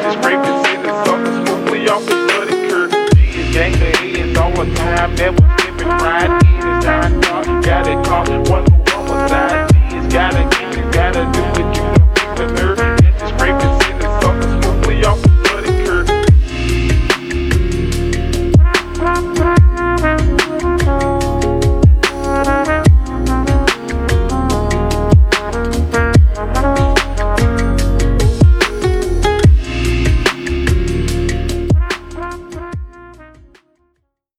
Scraping city suckers, smoothly off the bloody curb. Gang the heads all the time, never